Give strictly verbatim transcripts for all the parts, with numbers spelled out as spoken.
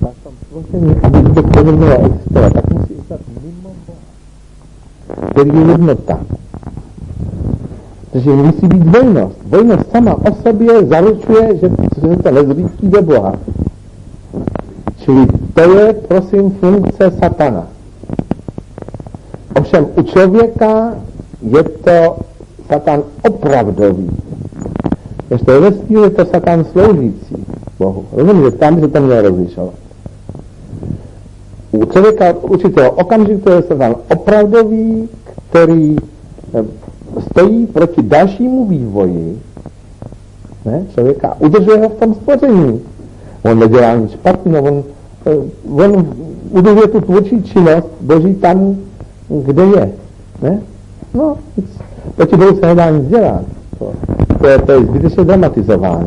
v tom stvoření, aby to stvoření existovat, tak musí existovat mimo Boha, který je jednota. Takže musí být dvojnost. Dvojnost sama o sobě zaručuje, že se to nezřítí do Boha. Čili to je, prosím, funkce satana. Ovšem u člověka je to satan opravdový. Ještě ve vesmíru je to satan sloužící Bohu. Rozumím, že tam by se to mělo rozlišovat. U člověka určitého okamžiku je satan opravdový, který stojí proti dalšímu vývoji, ne, člověka, udržuje ho v tom stvoření. On nedělá nic špatného, on, on udržuje tu tvůrčí činnost Boží tam, kde je. Ne? No, proti Bohu se nedá nic dělat. To, to, je, to je zbytečně dramatizováno.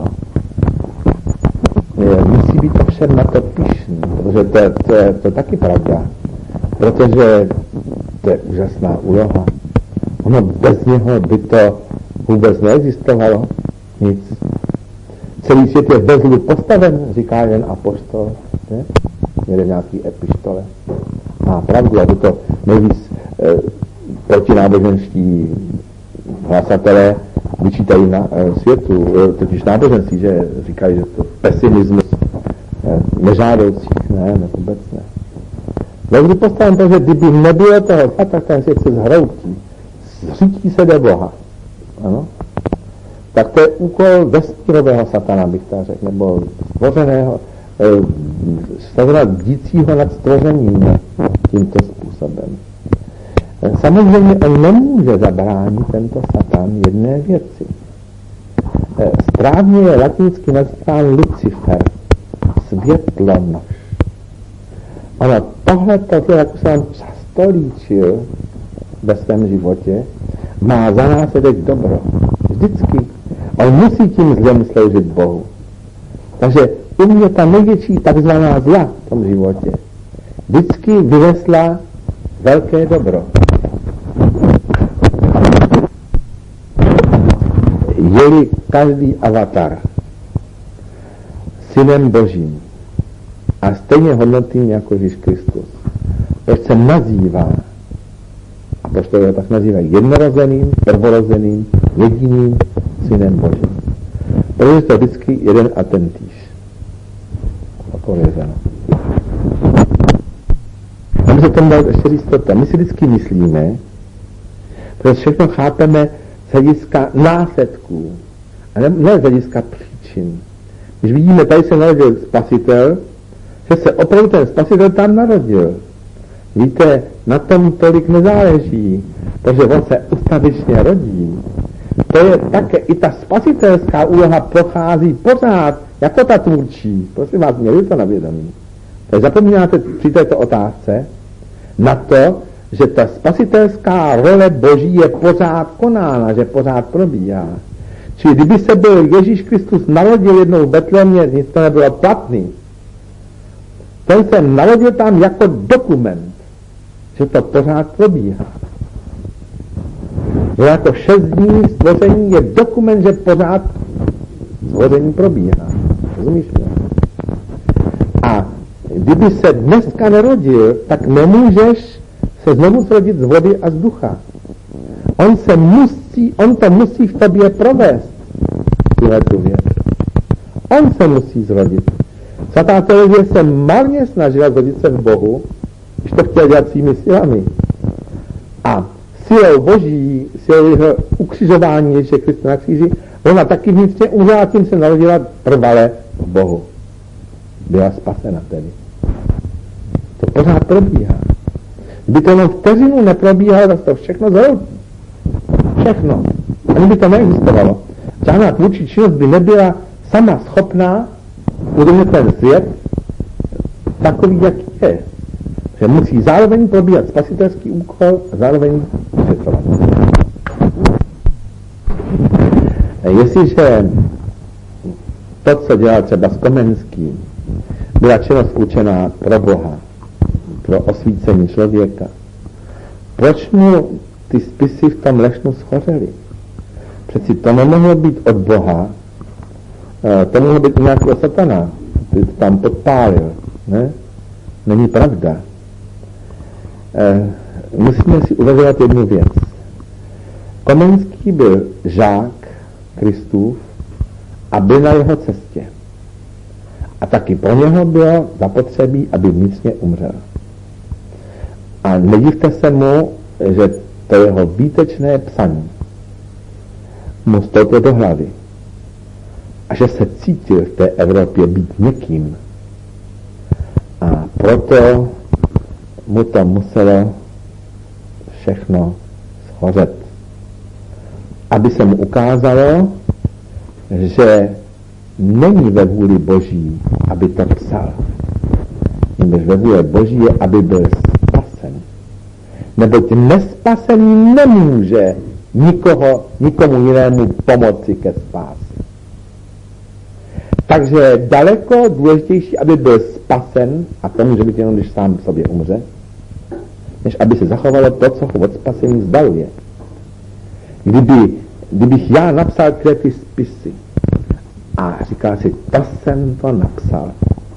Je, musí být ovšem na to pyšný, protože to, to, to, je, to je taky pravda. Protože to je úžasná úloha. Ono bez něho by to vůbec neexistovalo. Nic. Celý svět je bez zlu postaven, říká jeden apoštol. Ne? Jeden nějaký epištole. Má pravdu, a to nejvíc e, protináboženští hlasatelé vyčítají na e, světu, e, totiž náboženství, že říkají, že to pesimismus e, nežádoucích, ne, ne, vůbec ne. Bez zlu postaven to, že kdyby nebylo toho, tak ten svět se zhroutí. Zřítí se do Boha. Ano? Tak to je úkol vesmírového satana, bych tak řekl, nebo stvořeného, stvořeného bdícího nad stvořením tímto způsobem. Samozřejmě on nemůže zabránit tento satan jedné věci. Správně je latinsky nazván Lucifer, světlonož. Ono tohle, jak už jsem často líčil ve svém životě, má za následek dobro. Vždycky. On musí tím zlem sloužit Bohu. Takže u mě ta největší takzvaná zla v tom životě vždycky vyvesla velké dobro. Je-li každý avatar synem Božím a stejně hodnotný jako Ježíš Kristus, proč se nazývá, a proč to je tak nazývají, jednorozeným, prvorozeným, jediným synem Božím. Protože to vždycky jeden a ten týž. Odpovězeno. Mám se tomu dát ještě říct toto. My si vždycky myslíme, protože všechno chápeme z hlediska následků, a ne, ne z hlediska příčin. Když vidíme, tady se narodil spasitel, že se opravdu ten spasitel tam narodil. Víte, na tom tolik nezáleží, protože on se ustavičně rodí. To je také, i ta spasitelská úloha prochází pořád jako ta tvůrčí. Prosím vás, měli to na vědomí. Takže zapomínáte při této otázce na to, že ta spasitelská role Boží je pořád konána, že pořád probíhá. Čili kdyby se byl Ježíš Kristus narodil jednou v Betlémě, nic to nebylo platný. Ten se narodil tam jako dokument, že to pořád probíhá. No jako šest dní stvoření je dokument, že pořád stvoření probíhá. Rozumíš mě? A kdyby se dneska narodil, tak nemůžeš se znovu zrodit z vody a z ducha. On se musí, on to musí v tobě provést, tuhle tu věc. On se musí zrodit. Svatá Terezie se marně snažila zrodit se v Bohu, když to chtěla dělat svými silami. A silou Boží, silou jeho ukřižování Ježíše Krista na kříži, ona taky vnitřně umřela, tím se narodila trvale v Bohu. Byla spasena tedy. To pořád probíhá. Kdyby to jenom vteřinu neprobíhalo, tak to všechno zhroutí. Všechno. Ani by to neexistovalo. Žádná tvůrčí činnost by nebyla sama schopná udržet ten svět takový, jak je. Že musí zároveň probíhat spasitelský úkol a zároveň světlovat. Jestliže to, co dělal třeba s Komenským, byla činnost určená pro Boha, pro osvícení člověka, proč mu ty spisy v tom lešnu schořely? Přeci to nemohlo být od Boha, to mohlo být nějakého satana, který to tam podpálil. Ne? Není pravda. E, musíme si uvědomit jednu věc. Komenský byl žák Kristův a byl na jeho cestě. A taky pro něho bylo zapotřebí, aby vnitřně umřel. A nedivte se mu, že to jeho výtečné psaní mu stouplo do hlavy. A že se cítil v té Evropě být někým. A proto mu to muselo všechno shořet. Aby se mu ukázalo, že není ve vůli Boží, aby to psal. Nebož ve vůli Boží je, aby byl spasen. Neboť nespasený nemůže nikoho, nikomu jinému pomoci ke spáse. Takže je daleko důležitější, aby byl spasen, a to může být jenom, když sám sobě umře, než aby se zachovalo to, co ho od spasení vzdaluje. Kdyby, kdybych já napsal ty spisy a říkal si, to jsem to napsal,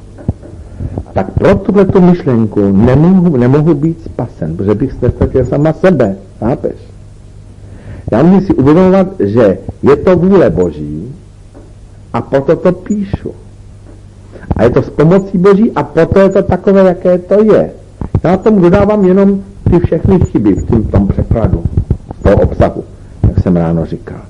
tak pro tuhletu myšlenku nemohu, nemohu být spasen, protože bych ztratil sama sebe, chápeš? Já musím si uvědomovat, že je to vůle Boží a proto to píšu. A je to s pomocí Boží a proto je to takové, jaké to je. Já tomu dodávám jenom ty všechny chyby v tím tom překladu, z toho obsahu, jak jsem ráno říkal.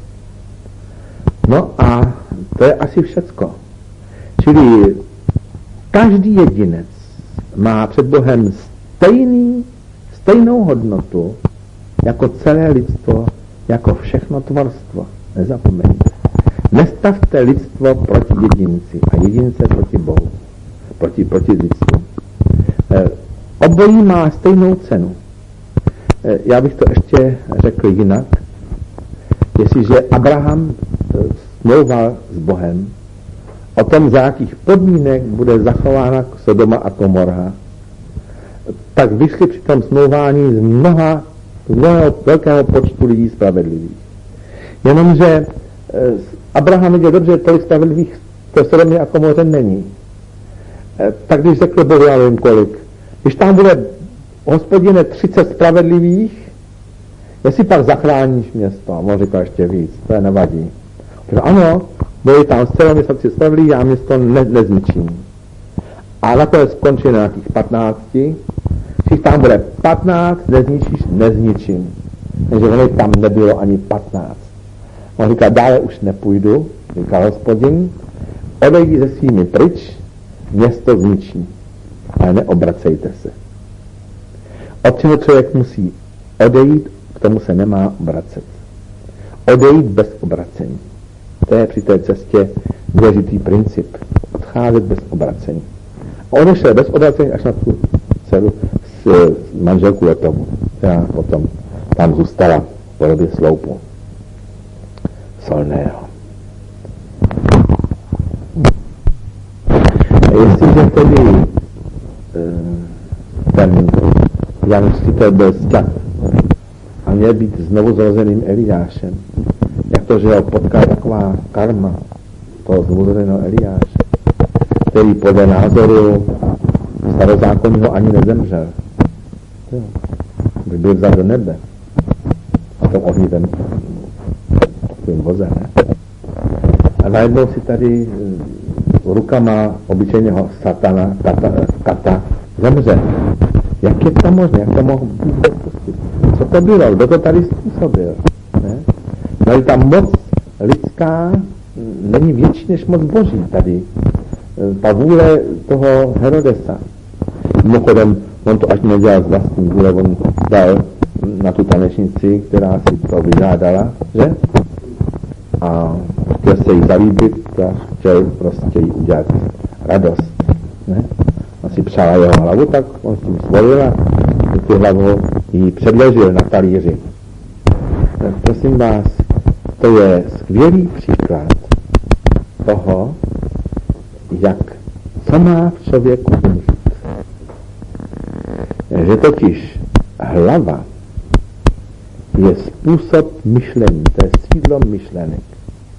No a to je asi všecko. Čili každý jedinec má před Bohem stejný, stejnou hodnotu jako celé lidstvo, jako všechno tvorstvo. Nezapomeňte. Nestavte lidstvo proti jedinci a jedince proti Bohu. Proti, proti lidstvu. E, obojí má stejnou cenu. E, já bych to ještě řekl jinak. Jestliže Abraham smlouval s Bohem o tom, za jakých podmínek bude zachována Sodoma a Gomorra, tak vyšli při tom smlouvání z mnoha, z mnoha velkého počtu lidí spravedlivých. Jenomže Abraham viděl dobře, že tolik spravedlivých v Sodomě a Gomoře není. Tak když řekl Bohu, já nevím kolik, když tam bude, Hospodine, třicet spravedlivých, jestli pak zachráníš město, a on říkal ještě víc, to je nevadí. Protože ano, bude tam z celého města třicet spravedlivých, já město ne, nezničím. A nakonec skončí na nějakých patnácti, když tam bude patnáct, nezničíš, nezničím. Takže ono tam nebylo ani patnáct. On říká, dále už nepůjdu, říká Hospodin, odejdi se svými pryč, město zničí, ale neobracejte se. Od čeho člověk musí odejít, k tomu se nemá obracet. Odejít bez obracení. To je při té cestě důležitý princip. Odcházet bez obracení. A odešel bez obracení až na tu dceru s, s manželkou Letovu, která potom tam zůstala v podobě sloupu solného. A jestliže tedy ten Jan Křtitel byl sťat a měl být znovu zrozeným Eliášem, jak to, že ho potká taková karma toho znovu zrozeného Eliáše, který podle názoru starozákonního ani nezemřel. By byl vzal do nebe a tom ohnivém takovým vozem. Ne? A najednou si tady rukama obyčejného satana, kata, kata zemře. Jak je to možné? Jak to mohl být dopustit? Co to bylo? Kdo to tady způsobil? Ne? No, ta moc lidská není větší než moc Boží tady. Ta vůle toho Herodesa. Mimochodem, on to až nedělal z vlastní vůle, on dal na tu tanečnici, která si to vyžádala, že? A chtěl se jí zalíbit a chtěl prostě jí udělat radost. Ne? On si přála jeho hlavu, tak on s tím svolil a tu hlavu jí předložil na talíři. Tak prosím vás, to je skvělý příklad toho, jak co má v člověku umřít. Že totiž hlava je způsob myšlení, to je sídlo myšlenek.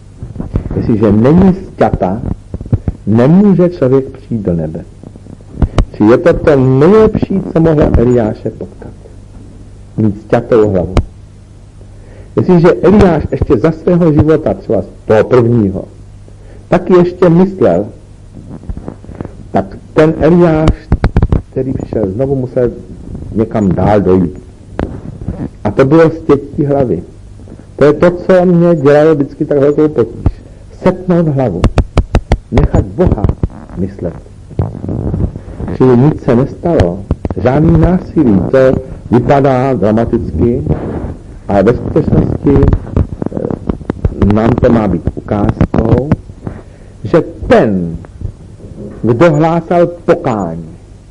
Jestliže není sťata, nemůže člověk přijít do nebe. posluchači, je to to nejlepší, co mohlo Eliáše potkat. Mít sťatou hlavu. Jestliže Eliáš ještě za svého života, třeba z toho prvního, taky ještě myslel, tak ten Eliáš, který přišel, znovu musel někam dál dojít. A to bylo stětí hlavy. To je to, co mě dělalo vždycky tak velkou potíž. Setnout hlavu. Nechat Boha myslet. Čili nic se nestalo. Žádný násilí. To vypadá dramaticky, ale ve skutečnosti nám to má být ukázkou, že ten, kdo hlásal pokání,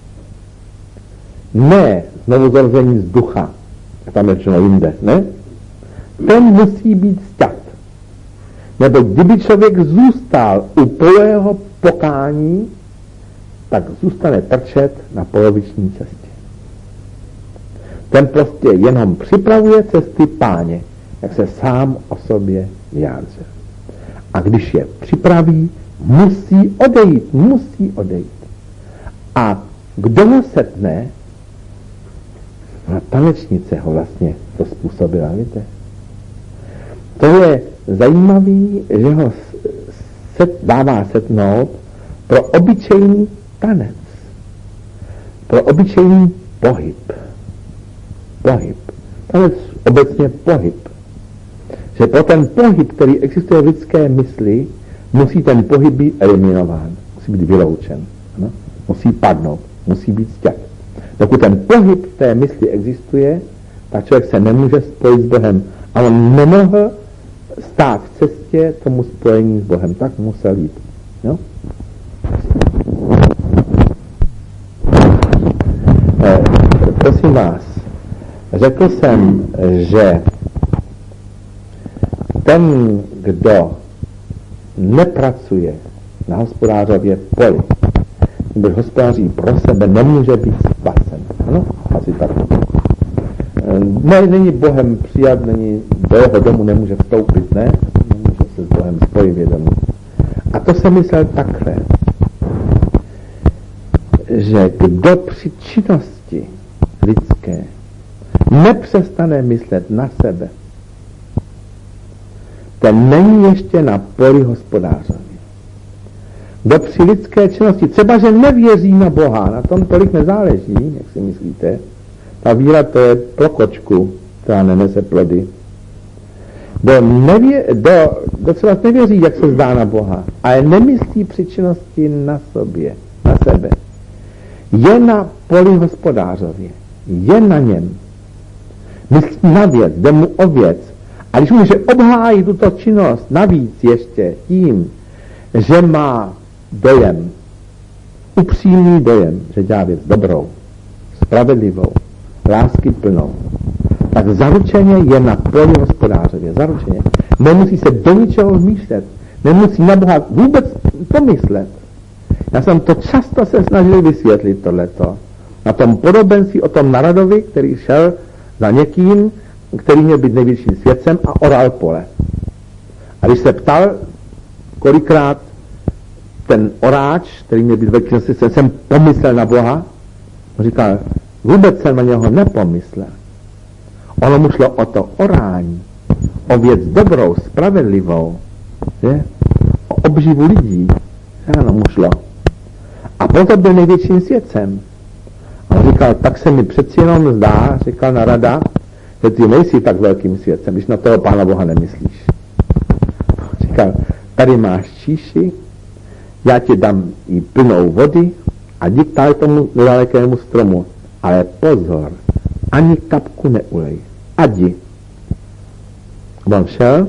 ne znovuzrození z ducha, tam je řečeno jinde, ne? Ten musí být sťat. Nebo kdyby člověk zůstal u pouhého pokání, tak zůstane trčet na poloviční cestě. Ten prostě jenom připravuje cesty Páně, jak se sám o sobě vyjádřil. A když je připraví, musí odejít, musí odejít. A kdo ho setne, no, tanečnice ho vlastně to způsobila, víte? To je zajímavý, že ho set, dává setnout pro obyčejný tanec, pro obyčejný pohyb. Pohyb. Tanec obecně pohyb. Že pro ten pohyb, který existuje v lidské mysli, musí ten pohyb být eliminován, musí být vyloučen, ano? Musí padnout, musí být sťat. Dokud ten pohyb v té mysli existuje, tak člověk se nemůže spojit s Bohem. A on nemohl stát v cestě tomu spojení s Bohem, tak musel jít. No? Eh, prosím vás, řekl jsem, že ten, kdo nepracuje na hospodářově poli, nebo hospodáří pro sebe, nemůže být spasen. Ano? Asi tak. Ne, není Bohem přijat, není, do jeho domu nemůže vstoupit, ne? Nemůže se s Bohem spojit vědomí. A to jsem myslel takhle, že kdo při činnosti lidské nepřestane myslet na sebe, ten není ještě na poli hospodářově. Kdo při lidské činnosti, třeba že nevěří na Boha, na tom tolik nezáleží, jak si myslíte, ta víra to je pro kočku, která nenese plody. Kdo, nevě, kdo, kdo třeba nevěří, jak se zdá na Boha, ale nemyslí při činnosti na sobě, na sebe, je na poli hospodářově, je na něm, myslí na věc, jde mu o věc. A když může obhájit tuto činnost navíc ještě tím, že má dojem, upřímný dojem, že dělá věc dobrou, spravedlivou, lásky plnou, tak zaručeně je na poli hospodářově, zaručeně. Nemusí se do ničeho vmýšlet, nemusí na Boha vůbec pomyslet. Já jsem to často se snažil vysvětlit tohleto. Na tom podobenství o tom naradovi, který šel za někým, který měl být největším svědcem a oral pole. A když se ptal, kolikrát ten oráč, který měl být velkým svědcem, jsem pomyslel na Boha, on říkal, vůbec jsem na něho nepomyslel. Ono mu šlo o to orání, o věc dobrou, spravedlivou, že? O obživu lidí, ano mu šlo. A proto byl největším svědcem. A on říkal, tak se mi přeci jenom zdá, říkal narada, že ty nejsi tak velkým svědcem, když na toho Pána Boha nemyslíš. Říkal, tady máš číši, já ti dám i plnou vody a jdi k tomu nedalekému stromu. Ale pozor, ani kapku neulej. A jdi. On šel,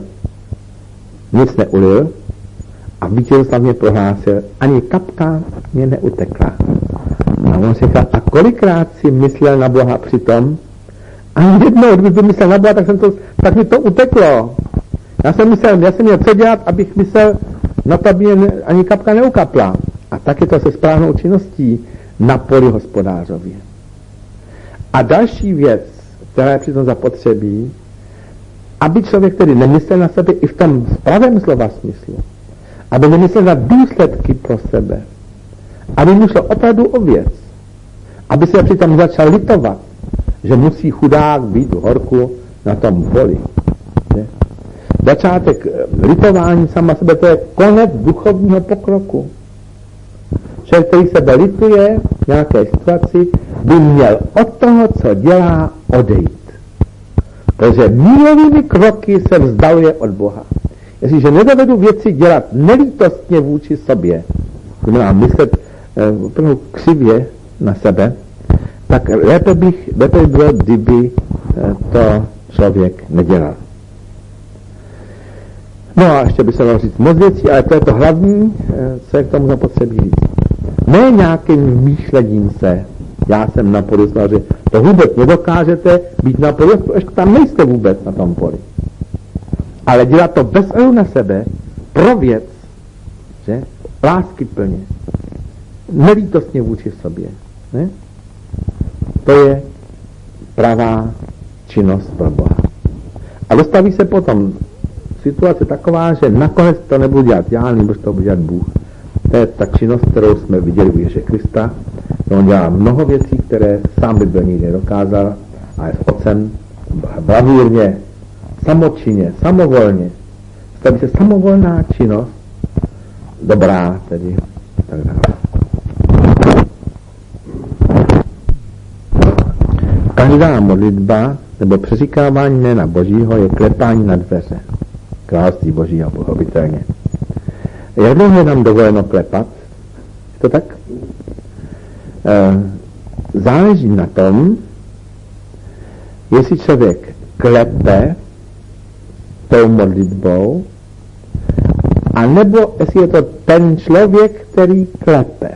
nic neulil a vítězoslavně prohlásil, ani kapka mě neutekla. A on říkal, a kolikrát si myslel na Boha přitom? Ani jednou, kdybych myslel na Boha, tak, jsem to, tak mi to uteklo. Já jsem myslel, já jsem měl co dělat, abych myslel na to, aby mě ani kapka neukapla. A tak je to se správnou činností na poli hospodářově. A další věc, která je přitom zapotřebí, aby člověk tedy nemyslel na sebe i v tom pravém slova smyslu, aby nemyslel na důsledky pro sebe, aby mu šlo opravdu o věc, aby se přitom začal litovat, že musí chudák být v horku na tom poli. Je? Začátek litování sama sebe, to je konec duchovního pokroku. Člověk, který sebe lituje v nějaké situaci, by měl od toho, co dělá, odejít. Protože mílovými kroky se vzdaluje od Boha. Jestliže nedovedu věci dělat nelítostně vůči sobě, znamená myslet eh, křivě na sebe, tak lépe bych, lépe by bylo, kdyby eh, to člověk nedělal. No a ještě by se dalo říct moc věcí, ale to je to hlavní, eh, co je k tomu zapotřebí říct. Ne nějakým myšlením se, já jsem na poli slaži, to vůbec nedokážete být na poli, ještě tam nejste vůbec na tom poli. Ale dělat to bez ohledu na sebe, pro věc, že? Láskyplně, nelítostně vůči sobě. Ne? To je pravá činnost pro Boha. A dostaví se potom situace taková, že nakonec to nebudu dělat já, nebo to bude dělat Bůh. To je ta činnost, kterou jsme viděli u Ježíše Krista. On dělá mnoho věcí, které sám by byl nikdy nedokázal, ale s otcem bravírně, samočinně, samovolně. Staví se samovolná činnost, dobrá tedy, tak dále. Každá modlitba nebo přeříkávání jména Božího je klepání na dveře království Božího, pochopitelně. Jak dlouho je nám dovoleno klepat? Je to tak? E, záleží na tom, jestli člověk klepe tou modlitbou, a nebo jestli je to ten člověk, který klepe.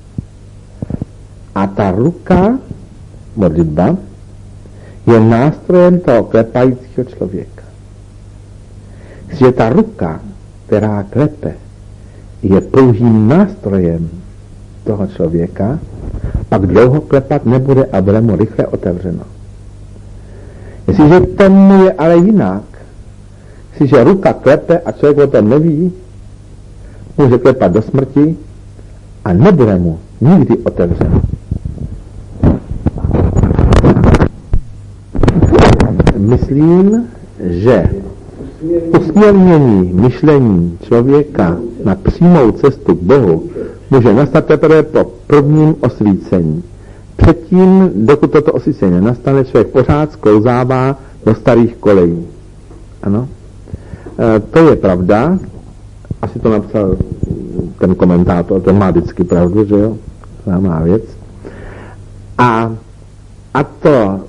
A ta ruka, modlitba, je nástrojem toho klepajícího člověka. Jestliže ta ruka, která klepe, je pouhým nástrojem toho člověka, pak dlouho klepat nebude a bude mu rychle otevřeno. Jestliže tomu je ale jinak, jestliže ruka klepe a člověk o tom neví, může klepat do smrti a nebude mu nikdy otevřeno. Myslím, že usměrnění myšlení člověka na přímou cestu k Bohu může nastat teprve po prvním osvícení. Předtím, dokud toto osvícení nenastane, člověk pořád sklouzává do starých kolejí. Ano? E, to je pravda. Asi to napsal ten komentátor, ten má vždycky pravdu, že jo? Známá věc. A, a to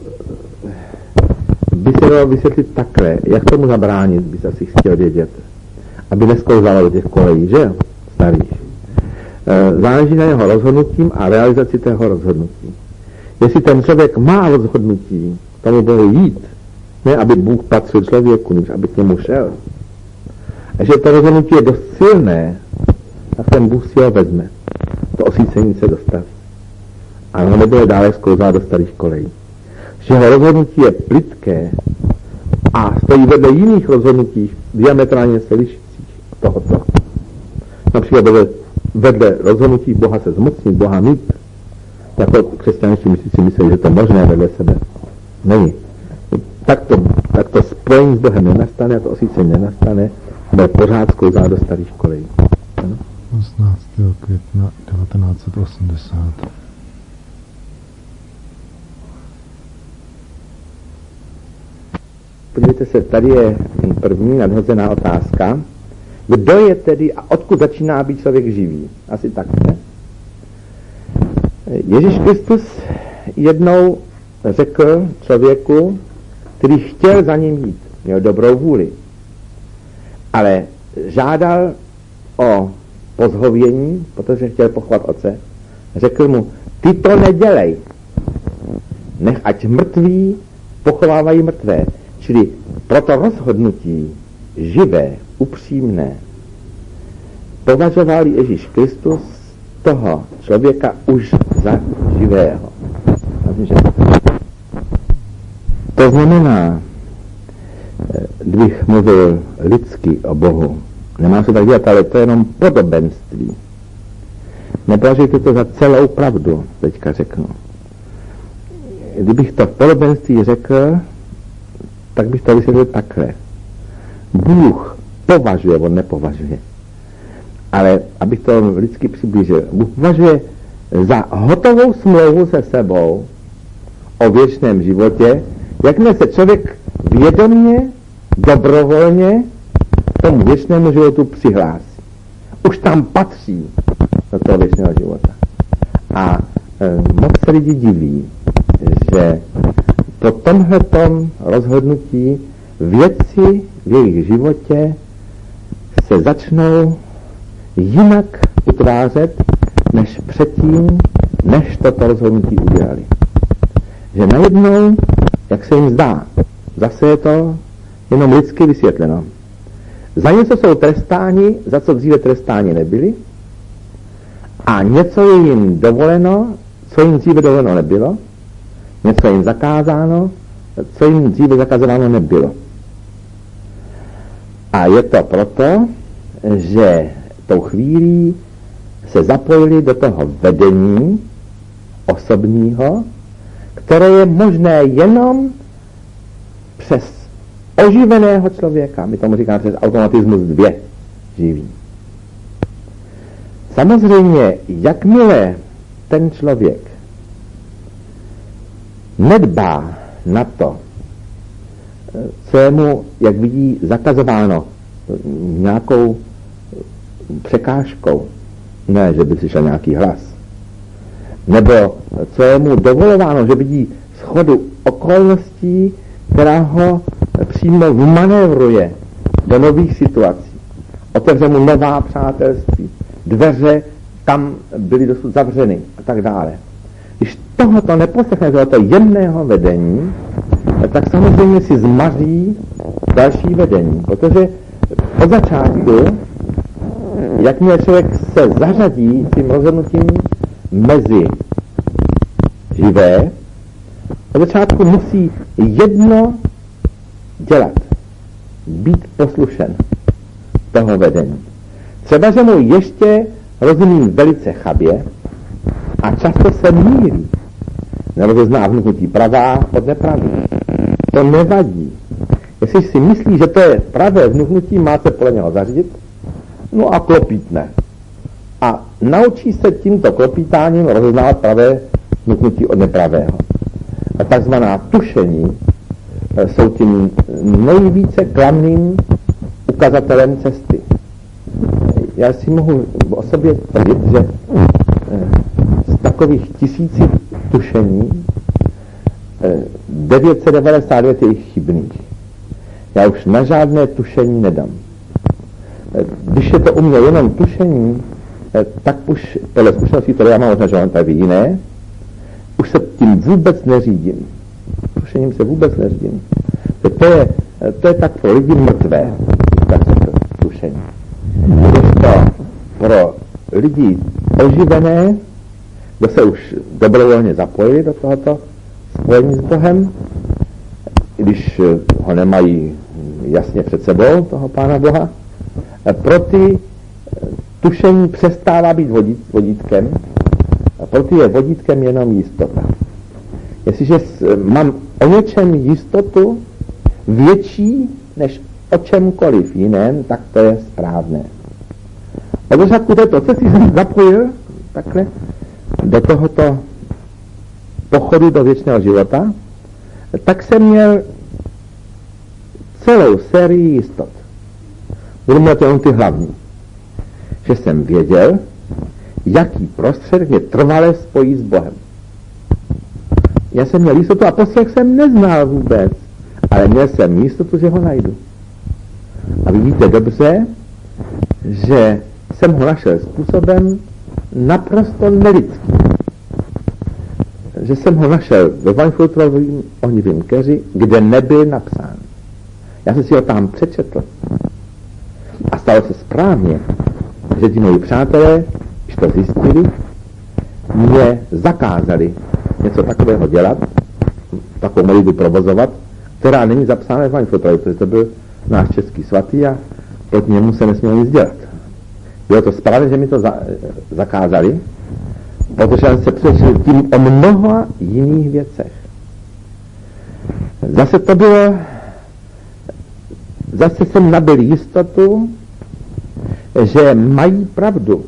by se dalo vysvětlit takhle, jak tomu zabránit, by se asi chtěl vědět, aby nesklouzalo do těch kolejí, že jo, starých. E, záleží na jeho rozhodnutím a realizaci tého rozhodnutí. Jestli ten člověk má rozhodnutí tomu Bohu jít, ne aby Bůh patřil člověku, než aby k němu šel, a že to rozhodnutí je dost silné, tak ten Bůh si ho vezme. To osvícení se dostaví. A ono nebude dále sklouzat do starých kolejí. Že jeho rozhodnutí je plytké a stojí vedle jiných rozhodnutí diametrálně se lišících tohoto. Například vedle, vedle rozhodnutí Boha se zmocnit, Boha mít. Jako křesťanští myslíci myslí, že to možné vedle sebe. Není. Tak to, tak to spojení s Bohem nenastane a to osvícení nenastane, bude pořád sklouzat do starých kolejí. Ano? osmnáctého května devatenáct set osmdesát. Podívejte se, tady je první nadhozená otázka. Kdo je tedy a odkud začíná být člověk živý? Asi tak, ne? Ježíš Kristus jednou řekl člověku, který chtěl za ním jít, měl dobrou vůli, ale žádal o pozhovění, protože chtěl pochovat otce, řekl mu, ty to nedělej, nech ať mrtví pochovávají mrtvé. Čili proto rozhodnutí živé, upřímné, považoval Ježíš Kristus toho člověka už za živého. To znamená, kdybych mluvil lidsky o Bohu, nemá se tak dělat, ale to je jenom podobenství. Nepovažujte to za celou pravdu, teďka řeknu. kdybych to v podobenství řekl, tak bych to vysvětlil takhle. Bůh považuje, on nepovažuje. Ale abych to lidsky přiblížil, Bůh považuje za hotovou smlouvu se sebou o věčném životě, jakmile se člověk vědomě, dobrovolně tomu věčnému životu přihlásí. Už tam patří do toho věčného života. A e, moc se lidi diví, že po tomhletom rozhodnutí věci v jejich životě se začnou jinak utvářet, než předtím, než toto rozhodnutí udělali. Že najednou, jak se jim zdá, zase je to jenom lidsky vysvětleno. Za něco jsou trestáni, za co dříve trestáni nebyli, a něco je jim dovoleno, co jim dříve dovoleno nebylo, něco je jim zakázáno, co jim dříve zakazováno nebylo. A je to proto, že tou chvílí se zapojili do toho vedení osobního, které je možné jenom přes oživeného člověka, my tomu říkáme přes automatismus dvě živý. Samozřejmě, jakmile ten člověk nedbá na to, co je mu, jak vidí, zakazováno nějakou překážkou, ne, že by slyšel nějaký hlas, nebo co je mu dovolováno, že vidí shodu okolností, která ho přímo vmanévruje do nových situací, otevře mu nová přátelství, dveře tam byly dosud zavřeny a tak dále. Když tohoto neposlechne, tohoto jemného vedení, tak samozřejmě si zmaří další vedení, protože od začátku, jakmile člověk se zařadí tím rozhodnutím mezi živé, od začátku musí jedno dělat, být poslušen toho vedení. Třeba, že mu ještě rozumím velice chabě a často se mýlí, nebo že zná vnuknutí pravá od nepravý. To nevadí. Jestli si myslí, že to je pravé vnuknutí, máte podle něho zařídit, no a klopítne. A naučí se tímto klopítáním rozeznávat pravé vnuknutí od nepravého. A takzvaná tušení jsou tím nejvíce klamným ukazatelem cesty. Já si mohu o sobě tvrdit, že z takových tisíci tušení devět set devadesát devět je jich chybných. Já už na žádné tušení nedám. Když je to u mě jenom tušení, tak už podle zkušeností, které já mám možná, že tady jiné, už se tím vůbec neřídím. Tušením se vůbec neřídím. To je, to je tak pro lidi mrtvé, tak se to tušení. Když to pro lidi oživené, kdo se už dobrovolně zapojili do tohoto spojení s Bohem, když ho nemají jasně před sebou, toho Pána Boha, pro ty tušení přestává být vodítkem, a pro ty je vodítkem jenom jistota. Jestliže mám o něčem jistotu větší než o čemkoliv jiném, tak to je správné. Od začátku této cesty jsem zapojil takhle do tohoto pochodu do věčného života, tak jsem měl celou sérii jistot. Budu mít jenom ty hlavní. Že jsem věděl, jaký prostředek mě trvale spojí s Bohem. Já jsem měl jistotu a prostředek jsem neznal vůbec, ale měl jsem jistotu, že ho najdu. A vy víte dobře, že jsem ho našel způsobem naprosto nelidským. Že jsem ho našel ve Weinfurtovým ohnivým keři, kde nebyl napsán. Já jsem si ho tam přečetl. A stalo se správně, že ti moji přátelé, když to zjistili, mě zakázali něco takového dělat, takovou modlitbu provozovat, která není zapsána v Weinfurtově, protože to byl náš český svatý a proti němu se nesmělo nic dělat. Bylo to správně, že mi to za, zakázali, protože jsem se přečetl tím o mnoha jiných věcech. Zase to bylo, zase jsem nabyl jistotu, že mají pravdu.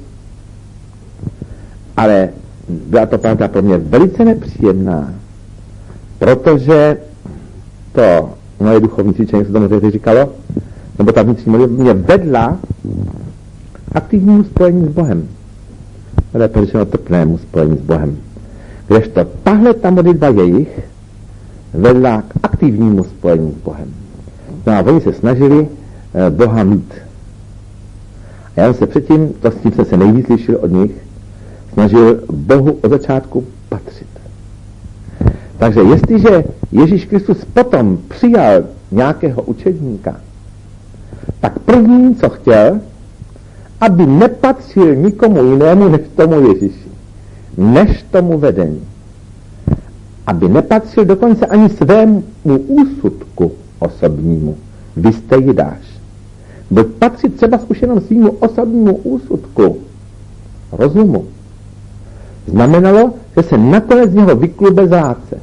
Ale byla to pravda pro mě velice nepříjemná, protože to moje duchovní cvičení, se tomu tehdy říkalo, nebo ta vnitřní modlitba mě vedla aktivnímu spojení s Bohem. Lépe řečeno trpnému spojení s Bohem. Kdežto tahle ta modlitba jejich vedla k aktivnímu spojení s Bohem. No a oni se snažili eh, Boha mít. A já se předtím, to s tím jsem se nejvíc lišil od nich, snažil Bohu od začátku patřit. Takže jestliže Ježíš Kristus potom přijal nějakého učedníka, tak první, co chtěl, aby nepatřil nikomu jinému než tomu Ježíši, než tomu vedení. Aby nepatřil dokonce ani svému úsudku osobnímu. Vy jste Jidáš. Buď patřit třeba už jenom svýmu osobnímu úsudku, rozumu, znamenalo, že se nakonec z něho vyklube zrádce.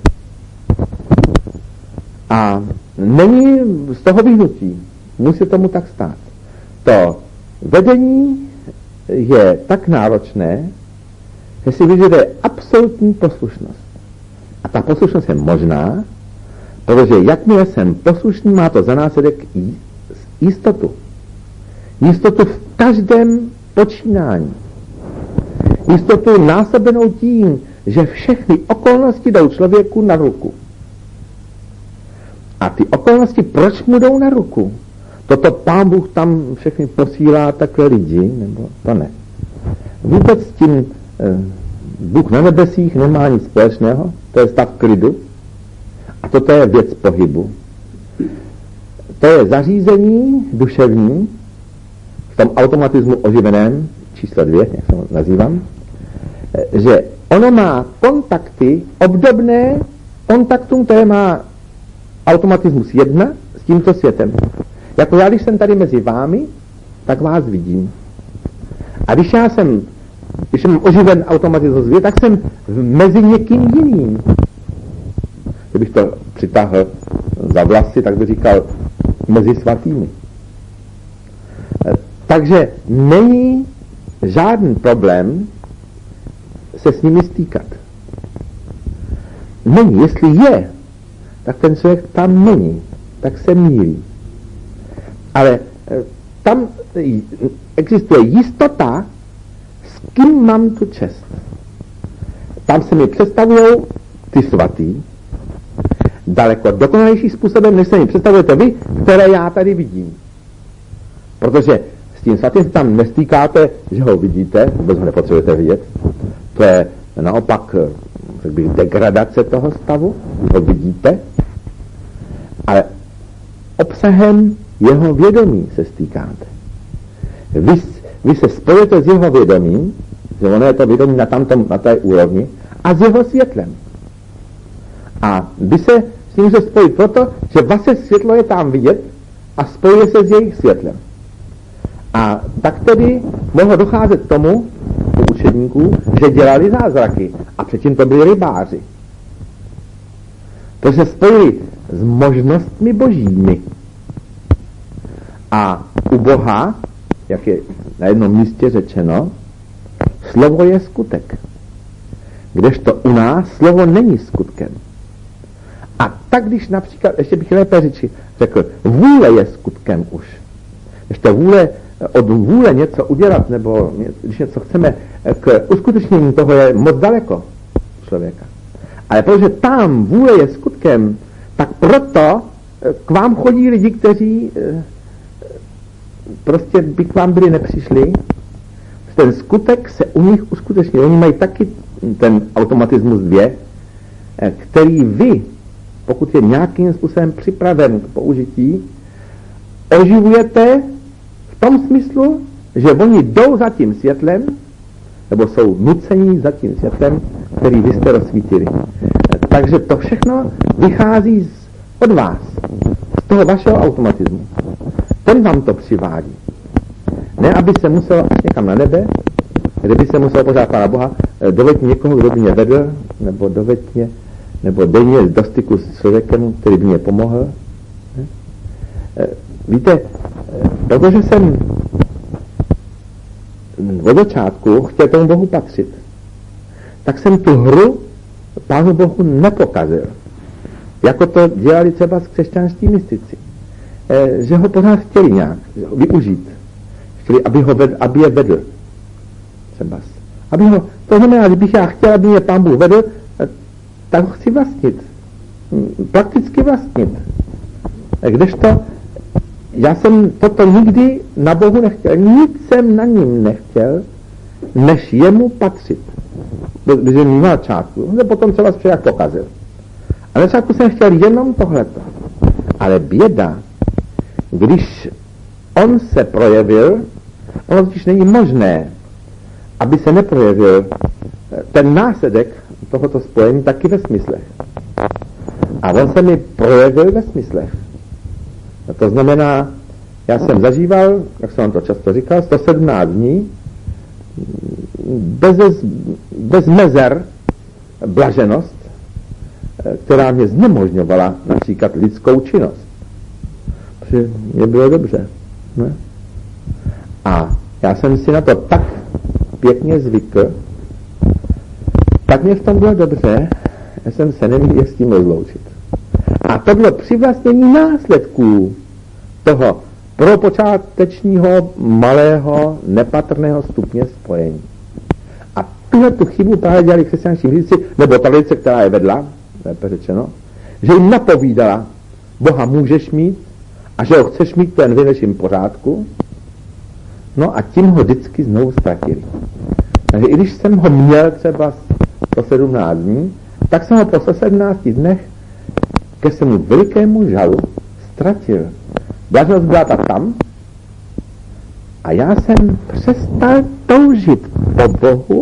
A není z toho vyhnutí. Musí tomu tak stát. To vedení je tak náročné, že si vyžaduje absolutní poslušnost. A ta poslušnost je možná, protože jakmile jsem poslušný, má to za následek jistotu. Jistotu v každém počínání. Jistotu násobenou tím, že všechny okolnosti jdou člověku na ruku. A ty okolnosti, proč mu jdou na ruku? Toto Pán Bůh tam všechny posílá takhle lidi, nebo to ne. Vůbec s tím eh, Bůh na nebesích nemá nic společného, to je stav klidu. A toto je věc pohybu. To je zařízení duševní v tom automatismu oživeném, číslo dvě, jak se ho nazývám, že ono má kontakty obdobné kontaktům, které má automatismus jedna s tímto světem. Jako já, když jsem tady mezi vámi, tak vás vidím. A když já jsem, když jsem oživen automatismus dvě, tak jsem mezi někým jiným. Kdybych to přitáhl za vlasy, tak bych říkal mezi svatými. Takže není žádný problém se s nimi stýkat. Není. Jestli je, tak ten člověk tam není. Tak se mýlí. Ale tam existuje jistota, s kým mám tu čest. Tam se mi představují ty svatý daleko dokonalejší způsobem, než se mi představujete vy, které já tady vidím. Protože s tím svatým tam nestýkáte, že ho vidíte, vůbec ho nepotřebujete vidět. To je naopak, řekl bych, degradace toho stavu, ho vidíte, ale obsahem jeho vědomí se stýkáte. Vy, vy se spojete s jeho vědomím, že ono je to vědomí na, tamtom, na té úrovni, a s jeho světlem. A vy se s ním se spojit proto, že vaše světlo je tam vidět a spojuje se s jejich světlem. A tak tedy mohlo docházet k tomu, u učedníků, že dělali zázraky. A předtím to byli rybáři. To se spojili s možnostmi božími. A u Boha, jak je na jednom místě řečeno, slovo je skutek. Kdežto u nás slovo není skutkem. A tak, když například, ještě bych lépe řeči, řekl, vůle je skutkem už. Ještě vůle, od vůle něco udělat, nebo když něco chceme, k uskutečnění toho je moc daleko člověka. Ale protože tam vůle je skutkem, tak proto k vám chodí lidi, kteří prostě by k vám byli nepřišli. Ten skutek se u nich uskutečňuje. Oni mají taky ten automatismus dvě, který vy, pokud je nějakým způsobem připraven k použití, oživujete v tom smyslu, že oni jdou za tím světlem, nebo jsou nucení za tím světlem, který vy jste rozsvítili. Takže to všechno vychází z, od vás, z toho vašeho automatismu. Ten vám to přivádí. Ne, aby se musel až někam na nebe, kde by se musel pořád Pána Boha, doveď někoho, kdo by mě vedl, nebo doveď mě nebo dej mě do styku s člověkem, který by mě pomohl. Víte, protože jsem od začátku chtěl tomu Bohu patřit, tak jsem tu hru Pánu Bohu nepokazil. Jako to dělali třeba s křesťanští mystici. Že ho pořád chtěli nějak využít. Chtěli, aby, ho vedl, aby je vedl. Třeba. Aby ho, to znamená, že bych já chtěl, aby mě Pán Bůh vedl, tak ho chci vlastnit. Prakticky vlastnit. Kdežto já jsem toto nikdy na Bohu nechtěl. Nic jsem na ním nechtěl, než jemu patřit. Když jsem na začátku. Potom třeba se jak pokazil. A na začátku jsem chtěl jenom tohleto. Ale běda, když on se projevil, ono totiž není možné, aby se neprojevil ten následek tohoto spojení taky ve smyslech. A on se mi projevil ve smyslech. A to znamená, já jsem zažíval, jak jsem vám to často říkal, sto sedmnáct dní, bez, bez mezer blaženost, která mě znemožňovala například lidskou činnost. Protože mě bylo dobře. Ne? A já jsem si na to tak pěkně zvykl, tak mě v tom bylo dobře, já jsem se neměl s tím rozloučit. A to bylo přivlastnění následků toho propočátečního, malého, nepatrného stupně spojení. A tuhle tu chybu právě dělali křesťanští mystici, nebo tradice, která je vedla, lépe řečeno, že jim napovídala, Boha můžeš mít a že ho chceš mít, to je v nejlepším pořádku, no a tím ho vždycky znovu ztratili. Takže i když jsem ho měl třeba sto sedmnáct dní, tak jsem ho po sto sedmnácti dnech ke svému velikému žalu ztratil. Blaženost byla ta tam a já jsem přestal toužit po Bohu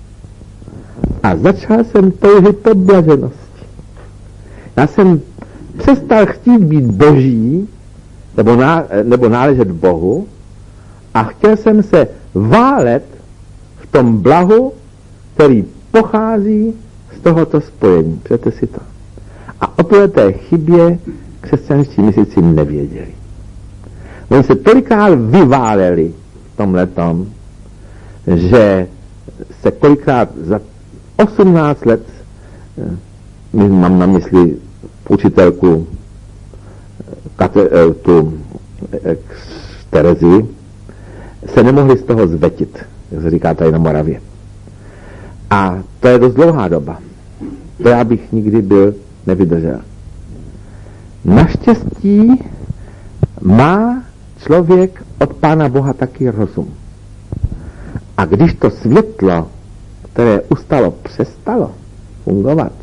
a začal jsem toužit po blaženosti. Já jsem přestal chtít být boží nebo, ná, nebo náležet Bohu a chtěl jsem se válet v tom blahu, který pochází z tohoto spojení. Přijďte si to. A o této chybě křesťanští mystici nevěděli. Oni se tolikrát vyváleli v tomhletom, že se kolikrát za osmnáct let, mám na mysli učitelku kate, tu Terezi, se nemohli z toho zvetit, jak se říká tady na Moravě. A to je dost dlouhá doba. To já bych nikdy byl nevydržel. Naštěstí má člověk od Pána Boha taky rozum. A když to světlo, které ustalo, přestalo fungovat,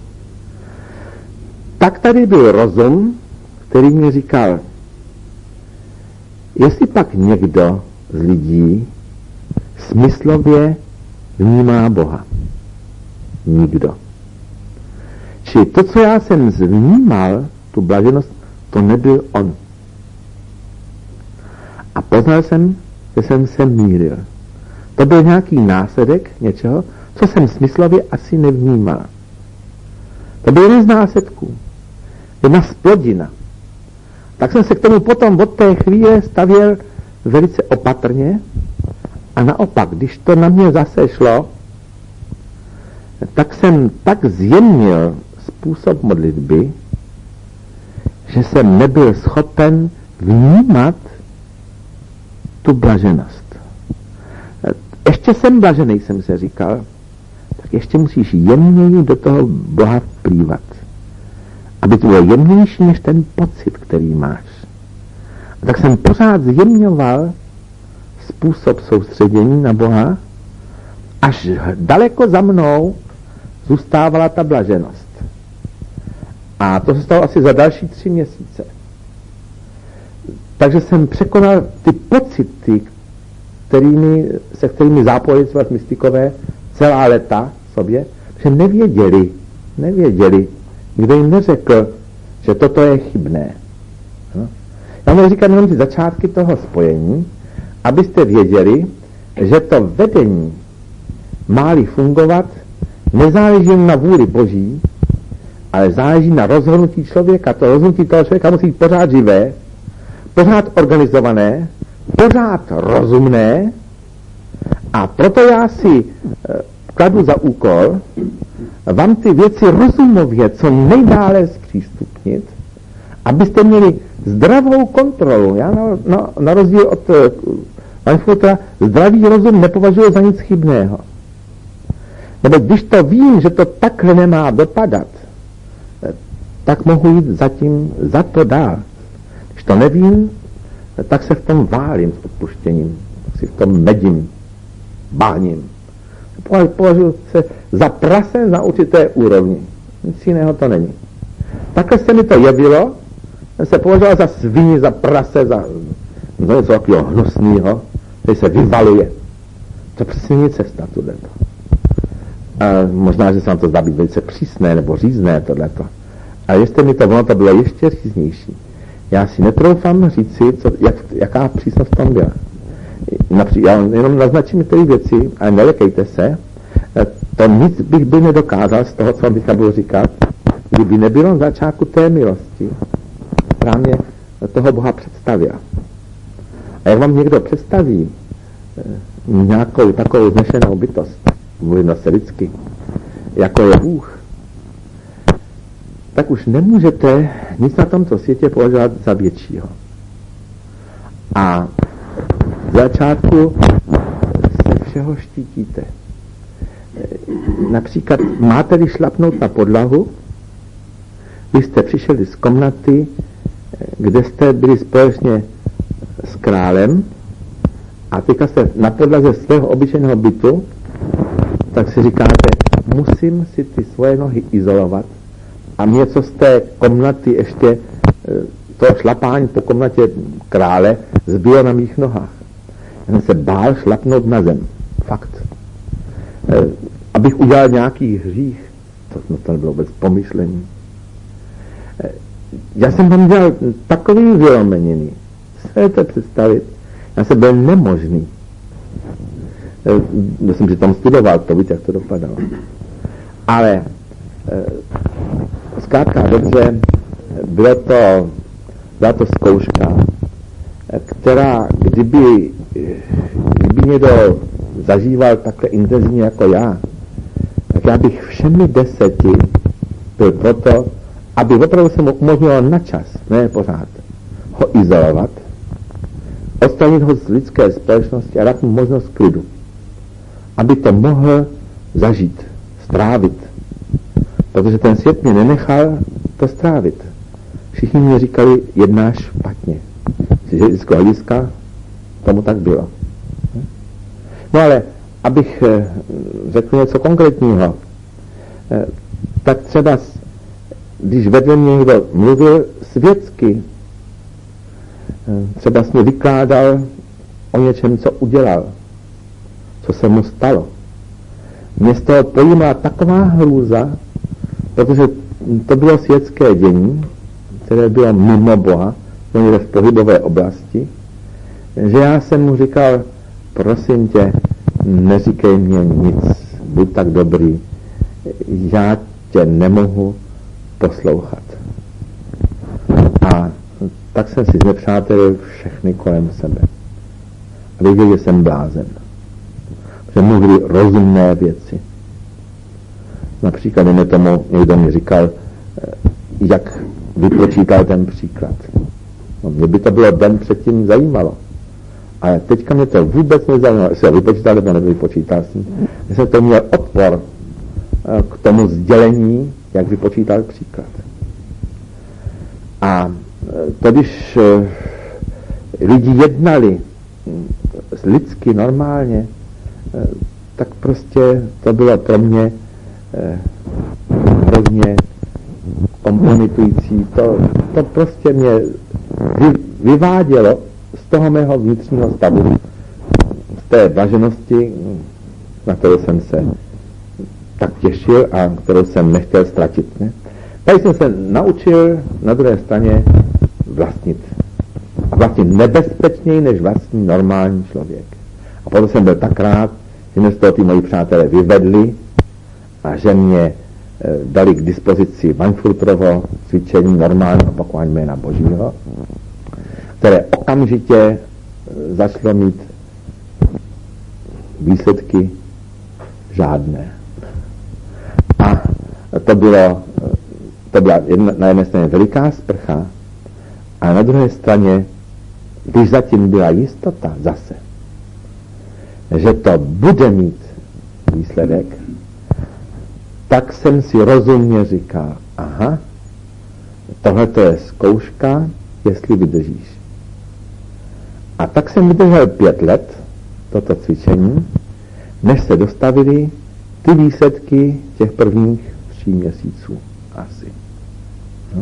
tak tady byl rozum, který mi říkal, jestli pak někdo z lidí smyslově vnímá Boha. Nikdo. Čili to, co já jsem zvnímal, tu blaženost, to nebyl on. A poznal jsem, že jsem se mýlil. To byl nějaký následek něčeho, co jsem smyslově asi nevnímal. To byl jeden z následků. Jedna splodina. Tak jsem se k tomu potom od té chvíle stavěl velice opatrně a naopak, když to na mě zase šlo, tak jsem tak zjemnil způsob modlitby, že jsem nebyl schopen vnímat tu blaženost. Ještě jsem blažený, jsem se říkal, tak ještě musíš jemněji do toho Boha vplývat. Aby to bylo jemnější než ten pocit, který máš. A tak jsem pořád zjemňoval způsob soustředění na Boha, až daleko za mnou zůstávala ta blaženost. A to se stalo asi za další tři měsíce. Takže jsem překonal ty pocity, kterými, se kterými zápojili třeba mystikové celá léta sobě, že nevěděli, nevěděli, kdo jim neřekl, že toto je chybné. No. Já vám říkám jenom ty začátky toho spojení, abyste věděli, že to vedení má-li fungovat, nezáleží na vůli Boží, ale záleží na rozhodnutí člověka. To rozhodnutí toho člověka musí být pořád živé, pořád organizované, pořád rozumné, a proto já si eh, kladu za úkol vám ty věci rozumově co nejdále zpřístupnit, abyste měli zdravou kontrolu. Já na, na, na rozdíl od Frankfurta zdravý rozum nepovažuji za nic chybného. Nebo když to vím, že to takhle nemá dopadat, tak mohu jít zatím za to dál. Když to nevím, tak se v tom válím s odpuštěním, tak si v tom medím, báním. Považuji se za prase na určité úrovni. Nic jiného to není. Takhle se mi to jevilo, jsem se považoval za svině, za prase, za něco takového hnusného, který se vyvaluje. To přesně není cesta tohleto. A možná, že se vám to zdá být velice přísné nebo řízné tohleto. A jestli mi to ono to bylo ještě říznější. Já si netroufám říci, co, jak, jaká přísnost tam byla. Napří, já jenom naznačím některé věci, ale nelekejte se. To nic bych by nedokázal z toho, co vám teďka budu říkat, kdyby nebylo na začátku té milosti. Právě toho Boha představila. A jak vám někdo představí nějakou takovou vznešenou bytost, mluvím se lidsky, jako je Bůh, tak už nemůžete nic na tomto světě považovat za většího. A v začátku se všeho štítíte. Například máte-li šlapnout na podlahu, vy jste přišli z komnaty, kde jste byli společně s králem, a teďka jste na podlaze svého obyčejného bytu, tak si říkáte, musím si ty svoje nohy izolovat a něco z té komnaty ještě, to šlapání po komnatě krále zbylo na mých nohách. Já jsem se bál šlapnout na zem. Fakt. Abych udělal nějaký hřích, to, no to nebylo vůbec pomyšlení. Já jsem tam dělal takový vylomeniny. Chcete představit? Já jsem byl nemožný. Já jsem přitom studoval, to víte, jak to dopadalo. Ale zkrátka dobře, bylo to, byla to zkouška, která, kdyby, kdyby někdo zažíval takhle intenzivně jako já, tak já bych všemi deseti byl proto, aby opravdu se mu umožnilo na čas, ne pořád, ho izolovat, odstranit ho z lidské společnosti a dát mu možnost klidu, aby to mohl zažít, strávit. Protože ten svět mě nenechal to strávit. Všichni mi říkali, jednáš špatně. Z lidského hlediska tomu tak bylo. No ale, abych řekl něco konkrétního, tak třeba, když vedle mě někdo mluvil světsky, třeba mě vykládal o něčem, co udělal, co se mu stalo. Mě z toho pojímala taková hrůza, protože to bylo světské dění, které bylo mimo Boha, někde v pohybové oblasti, že já jsem mu říkal, prosím tě, neříkej mě nic, buď tak dobrý, já tě nemohu poslouchat. A tak jsem si znepřátelil všechny kolem sebe. A věděl, že jsem blázen. Že mluvili rozumné věci. Například mě tomu někdo mi říkal, jak vypočítal ten příklad. No, mě by to bylo den předtím zajímalo. Ale teďka mě to vůbec nezajímalo, jestli ho vypočítal nebo nevypočítal jsem. Já jsem to měl odpor k tomu sdělení, jak vypočítal příklad. A to, když lidi jednali lidsky normálně, tak prostě to bylo pro mě hrozně kompromitující. To, to prostě mě vy, vyvádělo z toho mého vnitřního stavu, z té blaženosti, na kterou jsem se tak těšil a kterou jsem nechtěl ztratit. Ne? Tady jsem se naučil na druhé straně vlastnit. A vlastnit nebezpečněji, než vlastní normální člověk. A proto jsem byl tak rád, že mě z toho ty moji přátelé vyvedli a že mě dali k dispozici Weinfurterovo cvičení normální opakování jména Božího, které okamžitě začalo mít výsledky žádné. A to bylo, to byla jedna, na jedné straně veliká sprcha, a na druhé straně, když zatím byla jistota zase, že to bude mít výsledek, tak jsem si rozumně říkal, aha, tohle to je zkouška, jestli vydržíš. A tak jsem vydržel pět let toto cvičení, než se dostavily ty výsledky těch prvních tří měsíců asi. No.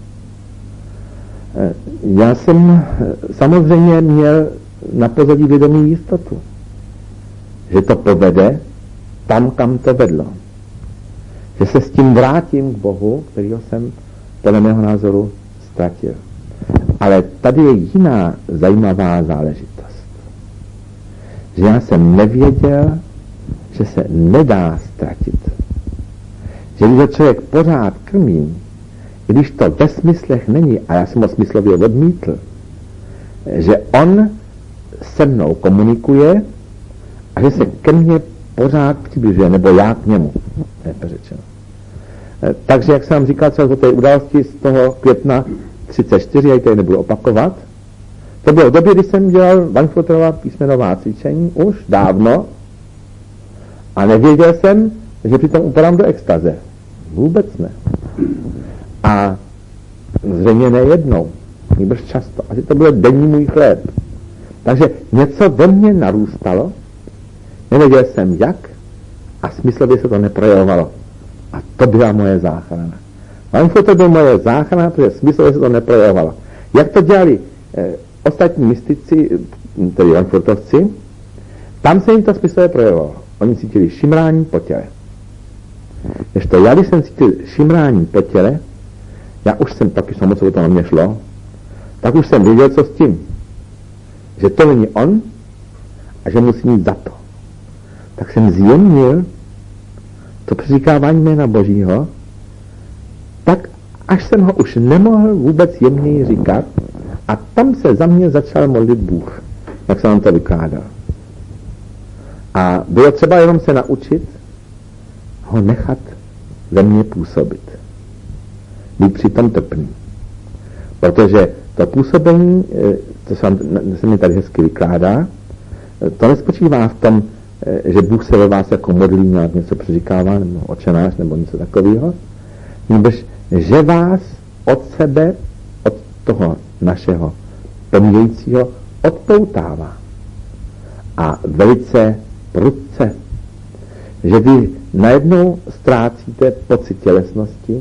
Já jsem samozřejmě měl na pozadí vědomí jistotu, že to povede tam, kam to vedlo. Že se s tím vrátím k Bohu, kterýho jsem podle mého názoru ztratil. Ale tady je jiná zajímavá záležitost. Že já jsem nevěděl, že se nedá ztratit. Že když ho člověk pořád krmí, i když to ve smyslech není, a já jsem ho smyslově odmítl, že on se mnou komunikuje a že se ke mně pořád přibližuje, nebo já k němu, lépe řečeno. Takže, jak jsem vám říkal třeba o té události z toho května třicet čtyři, já ji tady nebudu opakovat, to bylo v době, kdy jsem dělal Weinfurterova písmenová cvičení, už dávno, a nevěděl jsem, že přitom upadám do extaze. Vůbec ne. A zřejmě nejednou, nýbrž často. Asi to bylo denní můj chléb. Takže něco ve mně narůstalo, nevěděl jsem jak, a smyslově se to neprojevovalo. A to byla moje záchrana. Weinfurter byl moje záchrana, protože smyslově se to neprojevovalo. Jak to dělali eh, ostatní mystici, tedy Weinfurtovci, tam se jim to smyslově projevovalo. Oni cítili šimrání po těle. Když to já, když jsem cítil šimrání po těle, já už jsem taky samo, co by to na mě šlo, tak už jsem věděl, co s tím. Že to není on a že musí mít za to. Tak jsem zjemnil to přeříkávání jména Božího, tak až jsem ho už nemohl vůbec jemněji říkat, a tam se za mě začal modlit Bůh, jak jsem vám to vykládal. A bylo třeba jenom se naučit ho nechat ve mně působit. Být přitom trpný. Protože to působení, to se, vám, se mi tady hezky vykládá, to nespočívá v tom, že Bůh se ve vás jako modlí, nějak něco přeříkává, nebo očenáš, nebo něco takového, nebož že vás od sebe, od toho našeho pomíjejícího odpoutává. A velice prudce, že vy najednou ztrácíte pocit tělesnosti,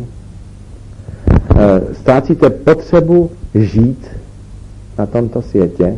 ztrácíte potřebu žít na tomto světě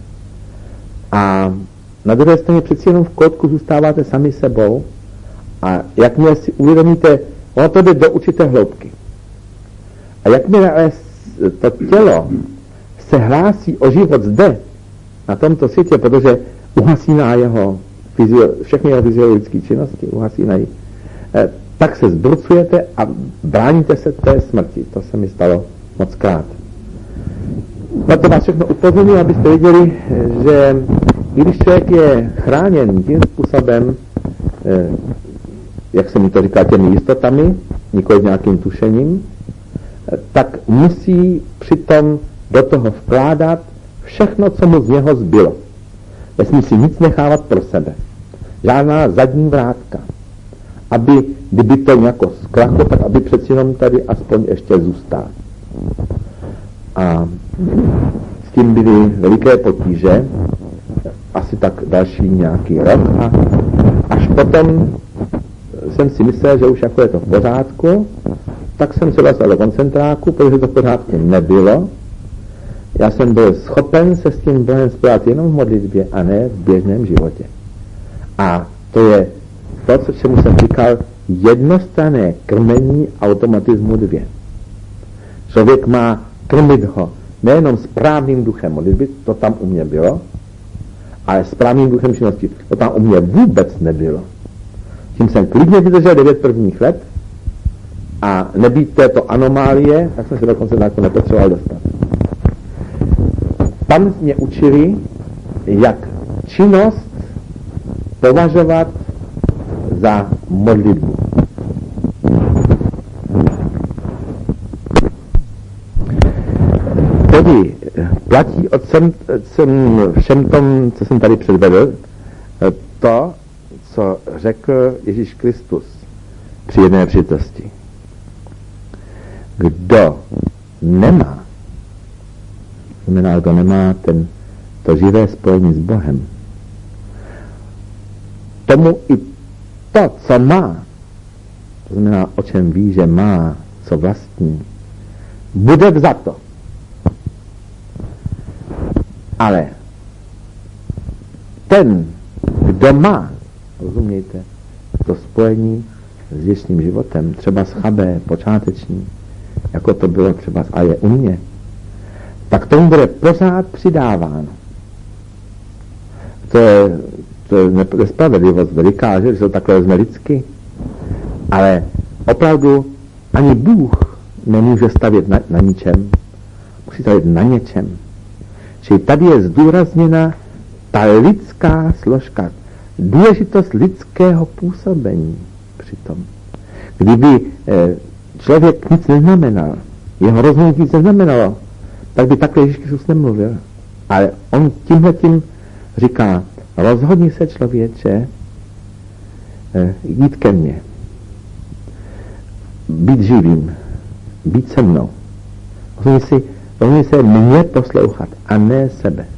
a na druhé straně přeci jenom v koutku zůstáváte sami sebou a jakmile si uvědomíte, ono to jde do určité hloubky. A jakmile to tělo se hlásí o život zde, na tomto světě, protože uhasíná jeho fyzio, všechny jeho fyziologické činnosti, uhasínají, eh, tak se zbrucujete a bráníte se té smrti. To se mi stalo moc krát. Proto vás všechno upozorňuji, abyste věděli, že i když člověk je chráněn tím způsobem, eh, jak se mi to říká, těmi jistotami, nikoliv nějakým tušením, eh, tak musí přitom do toho vkládat všechno, co mu z něho zbylo. Nesmí si nic nechávat pro sebe. Žádná zadní vrátka. Aby, kdyby to nějako zkrachlo, tak aby přeci jenom tady aspoň ještě zůstal. A s tím byly veliké potíže, asi tak další nějaký rok, a až potom jsem si myslel, že už jako je to v pořádku, tak jsem se dostal do koncentráku, protože to v pořádku nebylo. Já jsem byl schopen se s tím Bohem spojat jenom v modlitbě a ne v běžném životě. A to je to, co čemu jsem říkal, jednostranné krmení automatismu dvě. Člověk má krmit ho nejenom správným duchem modlitby, to tam u mě bylo, ale správným duchem činnosti, to tam u mě vůbec nebylo. Tím jsem klidně vydržel devět prvních let a nebýt této anomálie, tak jsem se dokonce na to nepotřeboval dostat. Tam mě učili, jak činnost považovat za modlitbu. Tedy platí o všem, všem tom, co jsem tady předvedl, to, co řekl Ježíš Kristus při jedné příležitosti. Kdo nemá, znamená, kdo nemá ten, to živé spojení s Bohem, tomu i to, co má, to znamená, o čem ví, že má, co vlastní, bude vzato. Ale ten, kdo má, rozumějte, to spojení s věčným životem, třeba chabé, počáteční, jako to bylo třeba a je u mě, tak tomu bude pořád přidáváno. To je, to je nespravedlivost veliká, že to takhle vezme lidsky, ale opravdu ani Bůh nemůže stavět na, na ničem, musí stavět na něčem. Čili tady je zdůrazněna ta lidská složka, důležitost lidského působení přitom. Kdyby eh, člověk nic neznamenal, jeho rozhodnutí nic neznamenalo, tak by takhle Ježíš Kristus nemluvil. Ale on tímhletím říká, rozhodni se, člověče, eh, jít ke mně, být živým, být se mnou. Rozhodni si, rozhodni se mě poslouchat a ne sebe.